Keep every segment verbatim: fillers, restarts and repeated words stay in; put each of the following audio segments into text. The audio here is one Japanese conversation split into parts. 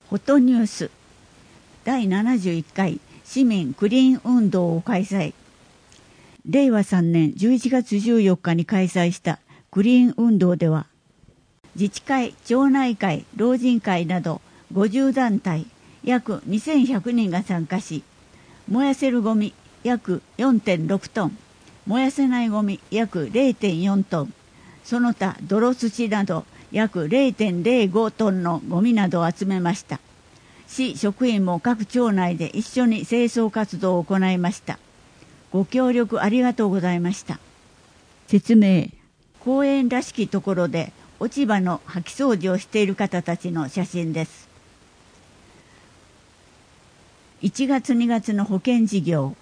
フォトニュースだいななじゅういっかい市民クリーン運動を開催。れいわさんねんじゅういちがつじゅうよっかに開催したクリーン運動では、自治会、町内会、老人会などごじゅうだんたい約にせんひゃくにんが参加し、燃やせるゴミ約 よんてんろくトン、燃やせないゴミ約 れいてんよんトン、その他泥土など約 れいてんれいごトンのゴミなどを集めました。市職員も各町内で一緒に清掃活動を行いました。ご協力ありがとうございました。説明。公園らしきところで落ち葉の掃き掃除をしている方たちの写真です。いちがつにがつの保険事業。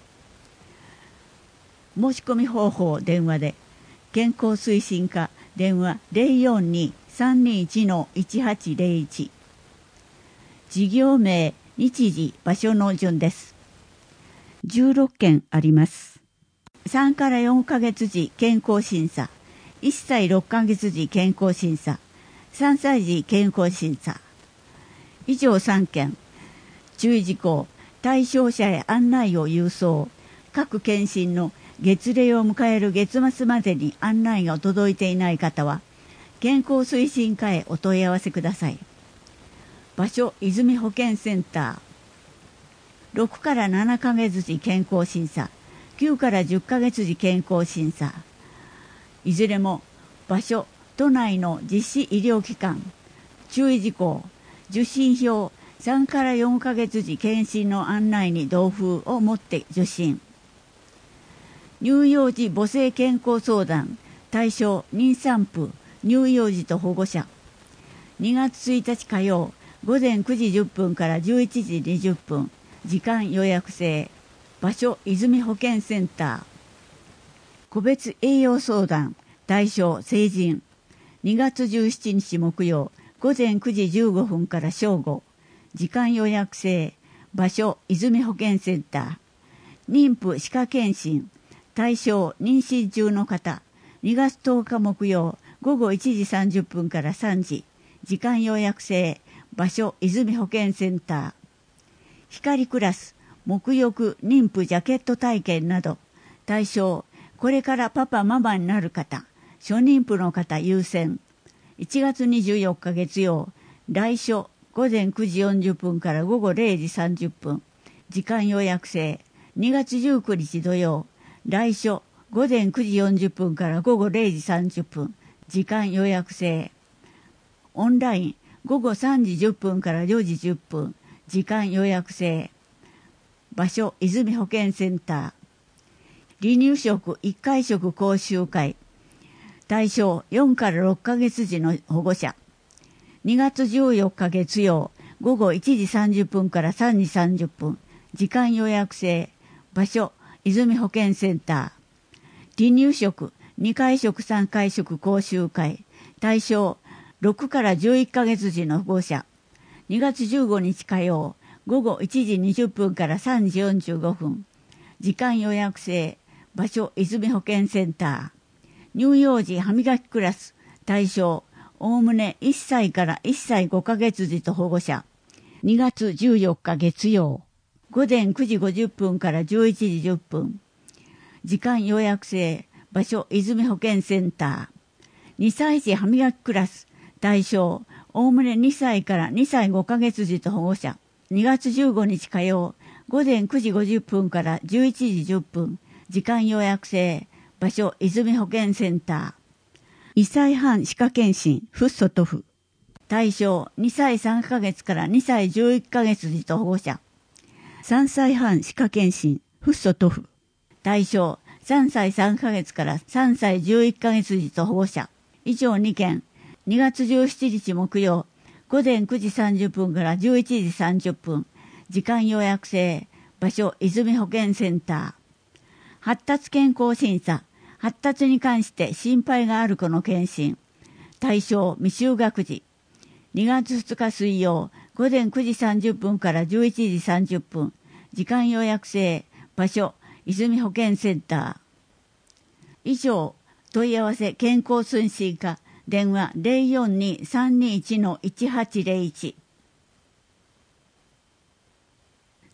申し込み方法電話で、健康推進課電話 ゼロよんに さんにいち いちはちゼロいち。事業名、日時、場所の順です。じゅうろっけんあります。さんからよんかげつ時健康審査、いっさいろっかげつ時健康審査、さんさい時健康審査。以上さんけん。注意事項、対象者へ案内を郵送。各検診の月例を迎える月末までに案内が届いていない方は、健康推進課へお問い合わせください。場所、泉保健センター。ろくからななかげつ時健康審査、きゅうからじゅっかげつ時健康審査。いずれも場所、都内の実施医療機関。注意事項、受診票、さんからよんかげつ時検診の案内に同封を持って受診。乳幼児母性健康相談、対象、妊産婦、乳幼児と保護者。にがつついたち火曜、ごぜんくじじゅっぷんからじゅういちじにじゅっぷん、時間予約制。場所、泉保健センター。個別栄養相談、対象、成人。にがつじゅうしちにち木曜、ごぜんくじじゅうごふんから正午。時間予約制。場所、泉保健センター。妊婦歯科検診。対象、妊娠中の方。にがつとおか木曜、ごごいちじさんじゅっぷんからさんじ。時間予約制。場所、泉保健センター。光クラス、沐浴、妊婦ジャケット体験など。対象、これからパパママになる方。初妊婦の方優先。いちがつにじゅうよっか月曜、来所、ごぜんくじよんじゅっぷんからごごれいじさんじゅっぷん。時間予約制。にがつじゅうくにち土曜、来所、ごぜんくじよんじゅっぷんからごごれいじさんじゅっぷん。時間予約制。オンライン、ごごさんじじゅっぷんからよじじゅっぷん。時間予約制。場所、泉保健センター。離乳食いっかい食講習会。対象、よんからろっかげつ時の保護者。にがつじゅうよっか月曜、ごごいちじさんじゅっぷんからさんじさんじゅっぷん。時間予約制。場所、泉保健センター。離乳食にかい食さんかい食講習会。対象、ろくからじゅういっかげつ時の保護者。にがつじゅうごにち火曜、ごごいちじにじゅっぷんからさんじよんじゅうごふん。時間予約制。場所、泉保健センター。乳幼児歯磨きクラス。対象、おおむねいっさいからいっさいごかげつ時と保護者。にがつじゅうよっか月曜。ごぜんくじごじゅっぷんからじゅういちじじゅっぷん。時間予約制。場所、泉保健センター。にさい児歯磨きクラス。対象、おおむねにさいからにさいごかげつ時と保護者。にがつじゅうごにち火曜。ごぜんくじごじゅっぷんからじゅういちじじゅっぷん。時間予約制。場所、泉保健センター。にさいはん歯科検診、フッ素塗布。対象、にさいさんかげつからにさいじゅういっかげつ時と保護者。さんさいはん歯科検診、フッ素塗布。対象、さんさいさんかげつからさんさいじゅういっかげつ時と保護者。以上にけん。にがつじゅうしちにち木曜、ごぜんくじさんじゅっぷんからじゅういちじさんじゅっぷん。時間予約制。場所、泉保健センター。発達健康審査。発達に関して心配がある子の検診。対象、未就学児。にがつふつか水曜、ごぜんくじさんじゅっぷんからじゅういちじさんじゅっぷん。時間予約制。場所、泉保健センター。以上、問い合わせ健康推進課。電話 ゼロよんに さんにいち いちはちゼロいち。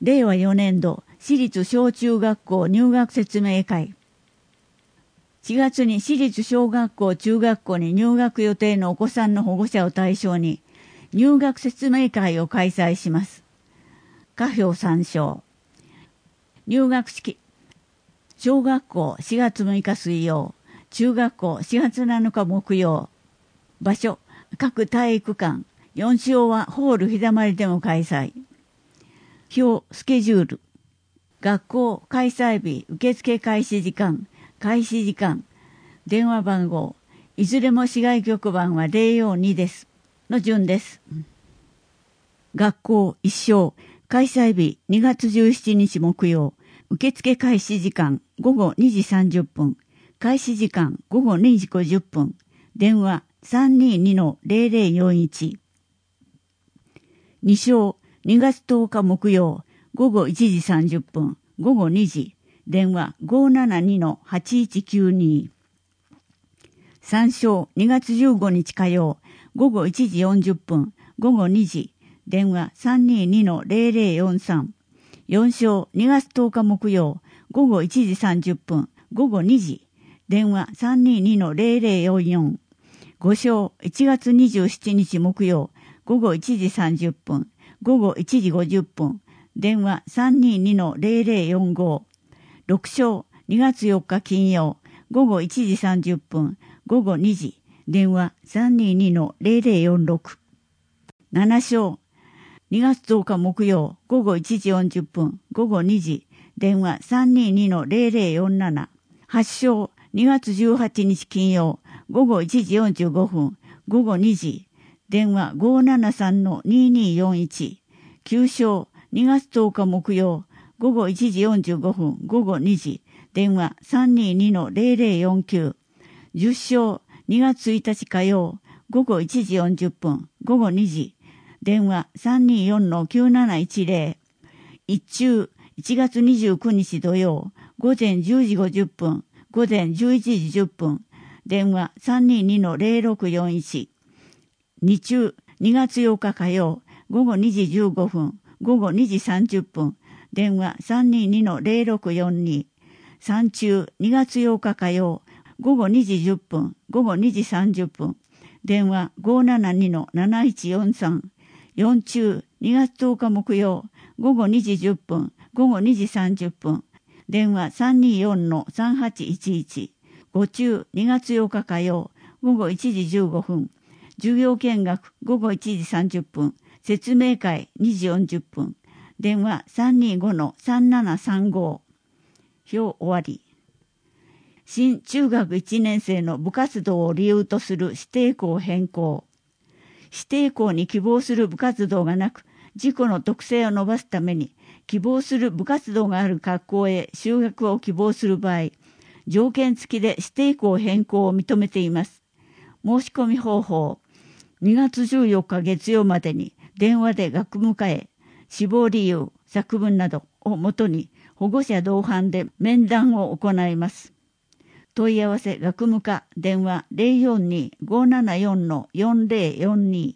れいわよねんど私立小中学校入学説明会。しがつに私立小学校中学校に入学予定のお子さんの保護者を対象に入学説明会を開催します。下表参照。入学式。小学校しがつむいか水曜、中学校しがつなのか木曜。場所、各体育館、よん章はホール日だまりでも開催。表、スケジュール。学校開催日、受付開始時間、開始時間、電話番号、いずれも市外局番はゼロよんにです。の順です。学校一章、開催日にがつじゅうしちにち木曜、受付開始時間ごごにじさんじゅっぷん、開始時間ごごにじごじゅっぷん、電話 さんにーにのゼロゼロよんいち。に章、にがつとおか木曜、ごごいちじさんじゅっぷん、ごごにじ、電話 ごーななにのはちいちきゅうに。さん章、にがつじゅうごにち火曜、ごごいちじよんじゅっぷん、ごごにじ、電話 さんにーにのゼロゼロよんさん。よん章、にがつとおか木曜、ごごいちじさんじゅっぷん、ごごにじ、電話 さんにーにのゼロゼロよんよん。ご章、いちがつにじゅうしちにち木曜、ごごいちじさんじゅっぷん、ごごいちじごじゅっぷん、電話 さんにーにのゼロゼロよんご。ろく章、にがつよっか金曜、ごごいちじさんじゅっぷん、ごごにじ、電話 さんにーにのゼロゼロよんろく。なな章、にがつとおか木曜、ごごいちじよんじゅっぷん、ごごにじ、電話 さんにーにのゼロゼロよんなな。はち章、にがつじゅうはちにち金曜、ごごいちじよんじゅうごふん、ごごにじ、電話 ごーななさんのにーにーよんいち。きゅう章、にがつとおか木曜、ごごいちじよんじゅうごふん、ごごにじ、電話 さんにーにのゼロゼロよんきゅう。じゅっ章、にがつついたち火曜、ごごいちじよんじゅっぷん、ごごにじ、電話 さんにーよんのきゅうなないちゼロ。一中、いちがつにじゅうくにち土曜、ごぜんじゅうじごじゅっぷん、ごぜんじゅういちじじゅっぷん、電話 さんにーにのゼロろくよんいち。二中、にがつようか火曜、ごごにじじゅうごふん、ごごにじさんじゅっぷん、電話 さんにーにのゼロろくよんに。三中、にがつようか火曜、ごごにじじゅっぷん、ごごにじさんじゅっぷん、電話 ごーななにのなないちよんさん。四中、にがつとおか木曜、ごごにじじゅっぷん、ごごにじさんじゅっぷん、電話 さんにーよんのさんはちいちいち。五中、にがつようか火曜、ごごいちじじゅうごふん、授業見学ごごいちじさんじゅっぷん、説明会にじよんじゅっぷん、電話 さんにーごのさんななさんご。表終わり。新中学いちねん生の部活動を理由とする指定校変更。指定校に希望する部活動がなく、自己の特性を伸ばすために、希望する部活動がある学校へ就学を希望する場合、条件付きで指定校変更を認めています。申し込み方法。にがつじゅうよっか月曜までに電話で学務課へ、志望理由、作文などをもとに保護者同伴で面談を行います。問い合わせ学務課電話 ゼロよんに ごーななよんのよんゼロよんに。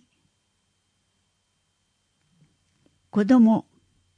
子ども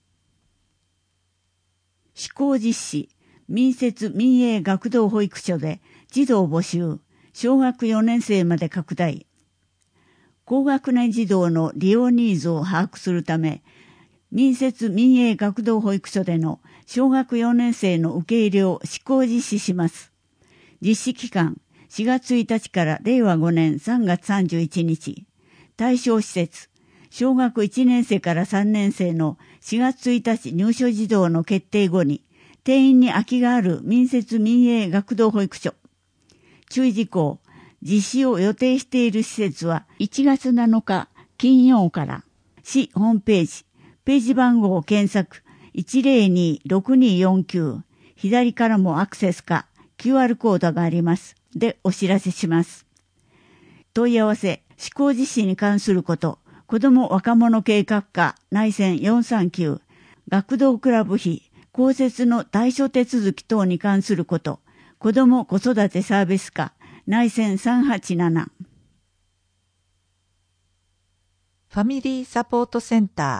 施行実施民設民営学童保育所で児童募集小学よねん生まで拡大。高学年児童の利用ニーズを把握するため、民設民営学童保育所での小学よねん生の受け入れを施行実施します。実施期間しがつついたちかられいわごねんさんがつさんじゅういちにち。対象施設小学いちねん生からさんねん生のしがつついたち入所児童の決定後に定員に空きがある民設民営学童保育所。注意事項。実施を予定している施設はいちがつなのか金曜から市ホームページ、ページ番号を検索 いちゼロに ろくによんきゅう 左からもアクセスか キューアール コードがありますでお知らせします。問い合わせ、施行実施に関すること、子ども若者計画課内線よんさんきゅう、学童クラブ費、公設の対処手続き等に関すること、子ども子育てサービス課内線さんはちなな。 ファミリーサポートセンター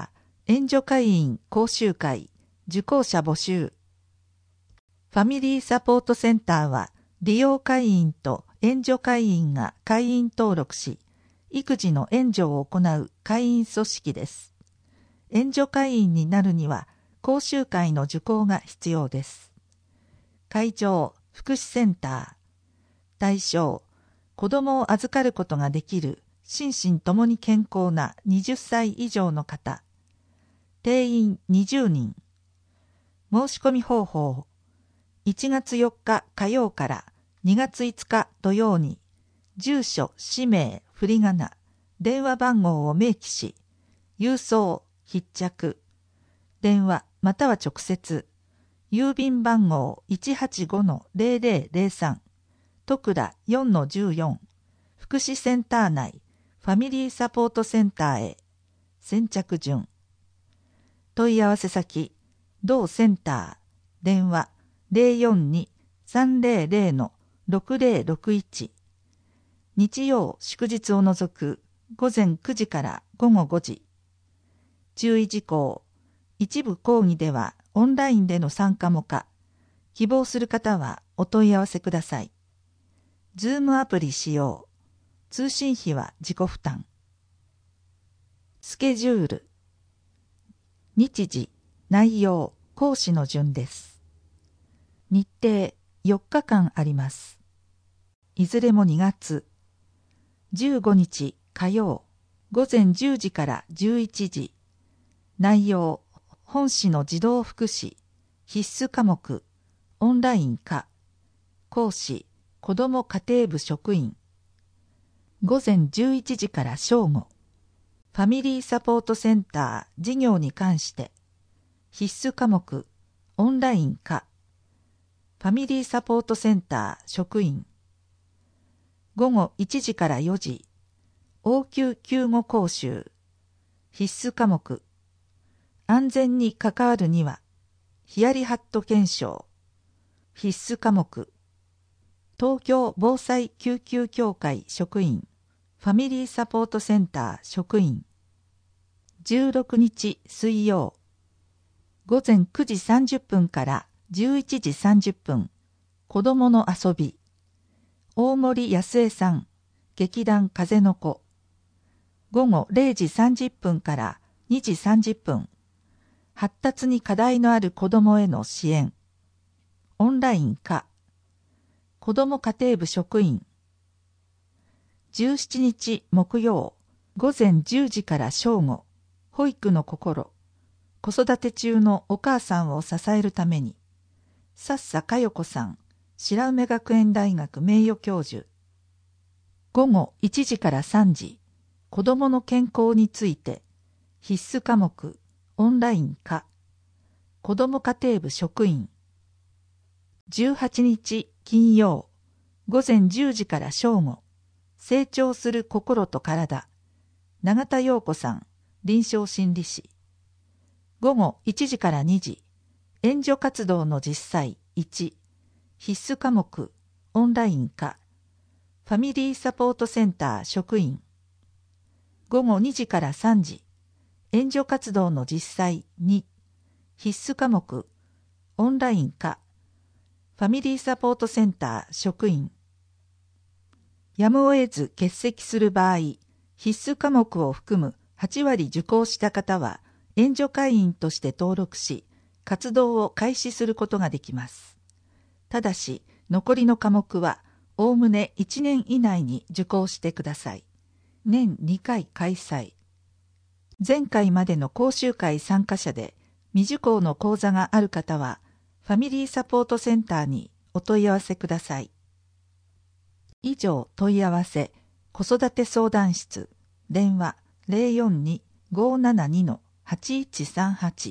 援助会員講習会受講者募集。ファミリーサポートセンターは利用会員と援助会員が会員登録し、育児の援助を行う会員組織です。援助会員になるには講習会の受講が必要です。会場、福祉センター。対象、子供を預かることができる心身ともに健康なはたち以上の方。定員にじゅうにん。申し込み方法。いちがつよっか火曜からにがついつか土曜に、住所、氏名、振り仮名、電話番号を明記し、郵送、必着、電話または直接、郵便番号 いちはちごのゼロゼロゼロさん、戸倉 よんのじゅうよん、福祉センター内、ファミリーサポートセンターへ、先着順。問い合わせ先、同センター、電話ゼロよんに さんゼロゼロのろくゼロろくいち、日曜祝日を除く午前くじから午後ごじ。注意事項、一部講義ではオンラインでの参加も可。希望する方はお問い合わせください。ズームアプリ使用。通信費は自己負担。スケジュール。日時、内容、講師の順です。日程、よっかかんあります。いずれもにがつ。じゅうごにち火曜、午前じゅうじからじゅういちじ。内容、本市の児童福祉、必須科目、オンライン化。講師、子ども家庭部職員。午前じゅういちじから正午。ファミリーサポートセンター事業に関して、必須科目、オンライン化。ファミリーサポートセンター職員。午後いちじからよじ、応急救護講習。必須科目、安全に関わるには、ヒヤリハット検証。必須科目、東京防災救急協会職員、ファミリーサポートセンター職員。じゅうろくにち水曜、午前くじさんじゅっぷんからじゅういちじさんじゅっぷん、子どもの遊び。大森康江さん、劇団風の子。午後れいじさんじゅっぷんからにじさんじゅっぷん、発達に課題のある子どもへの支援。オンライン化。子ども家庭部職員。じゅうしちにち木曜、午前じゅうじから正午、保育の心。子育て中のお母さんを支えるために。さっさかよこさん、白梅学園大学名誉教授。午後いちじからさんじ、子どもの健康について、必須科目、オンライン化。子ども家庭部職員。じゅうはちにち金曜、午前じゅうじから正午、成長する心と体。永田陽子さん、臨床心理士。午後いちじからにじ、援助活動の実際いち、必須科目、オンライン化。ファミリーサポートセンター職員。午後にじからさんじ、援助活動の実際に、必須科目、オンライン化。ファミリーサポートセンター職員。やむを得ず欠席する場合、必須科目を含むはちわり受講した方は、援助会員として登録し、活動を開始することができます。ただし、残りの科目は、おおむねいちねん以内に受講してください。年にかい開催。前回までの講習会参加者で、未受講の講座がある方は、ファミリーサポートセンターにお問い合わせください。以上問い合わせ、子育て相談室、電話ゼロよんに ごーななに のはちいちさんはち。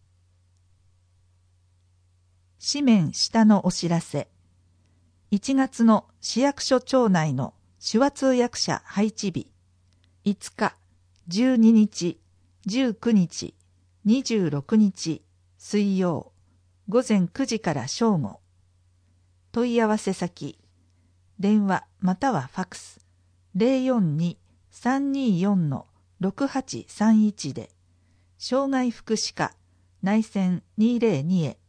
紙面下のお知らせ。いちがつの市役所庁内の手話通訳者配置日、いつか、じゅうににち、じゅうくにち、にじゅうろくにち、水曜、午前くじから正午。問い合わせ先、電話またはファクスゼロよんに さんにーよんのろくはちさんいちで、 障害福祉課内線にひゃくにへ